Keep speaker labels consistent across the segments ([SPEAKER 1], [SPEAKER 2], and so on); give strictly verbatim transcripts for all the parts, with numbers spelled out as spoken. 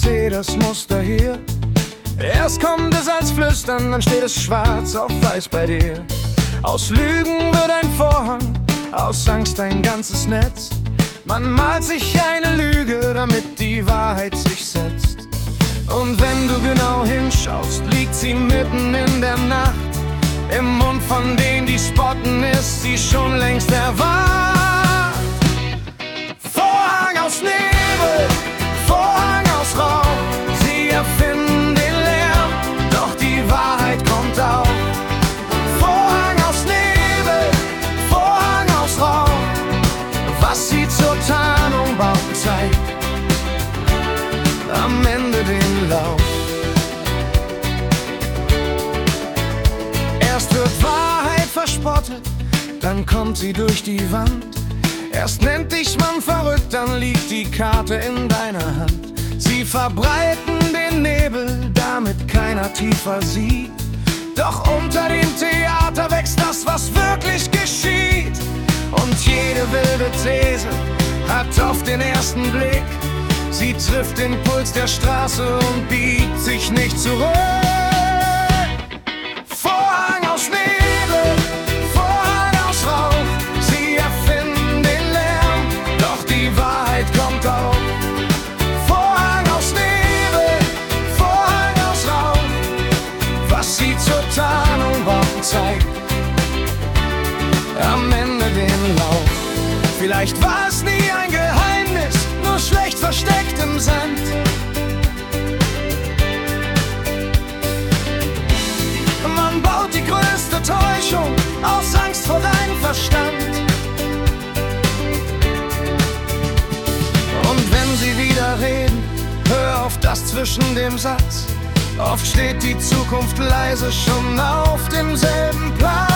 [SPEAKER 1] seh das Muster hier. Erst kommt es als Flüstern, dann steht es schwarz auf weiß bei dir. Aus Lügen wird ein Vorhang, aus Angst ein ganzes Netz. Man malt sich eine Lüge, damit die Wahrheit sich setzt. Und wenn du genau hinschaust, liegt sie mitten in der Nacht. Im Mund von denen, die spotten, ist sie schon längst erwacht. Vorhang aus Nebel, Vorhang aus Rauch, sie erfinden den Lärm, doch die Wahrheit kommt auf. Vorhang aus Nebel, Vorhang aus Rauch, was sie zur Tarnung bauen, zeigt am Ende den Lauf. Erst wird Wahrheit verspottet, dann kommt sie durch die Wand. Erst nennt dich man verrückt, dann liegt die Karte in deiner Hand. Sie verbreiten den Nebel, damit keiner tiefer sieht. Doch unter dem Theater wächst das, was wirklich geschieht. Und jede wilde These hat auf den ersten Blick, sie trifft den Puls der Straße und biegt sich nicht zurück. Vorhang aus Nebel, Vorhang aus Rauch, sie erfinden den Lärm, doch die Wahrheit kommt auf. Vorhang aus Nebel, Vorhang aus Rauch, was sie zur Tarnung bauen, zeigt am Ende den Lauf. Vielleicht war es nie ein Geheimnis, nur schlecht versteckt im Sand. Man baut die größte Täuschung aus Angst vor deinem Verstand. Und wenn sie wieder reden, hör auf das zwischen dem Satz. Oft steht die Zukunft leise schon auf demselben Platz.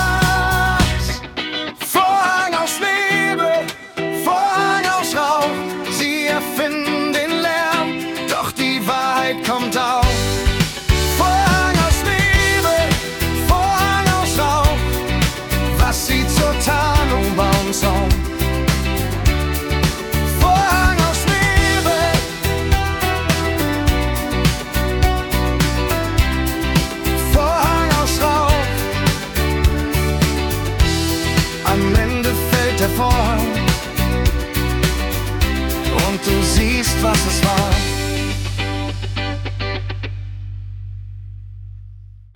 [SPEAKER 1] Vorhang aus Nebel, Vorhang aus Rauch, sie erfinden den Lärm, doch die Wahrheit kommt auf. Vorhang aus Nebel, Vorhang aus Rauch, was sie zur Tarnung bauen, Zaun. Vorhang aus Nebel, Vorhang aus Rauch, am Ende fällt der Vorhang und du siehst, was es war.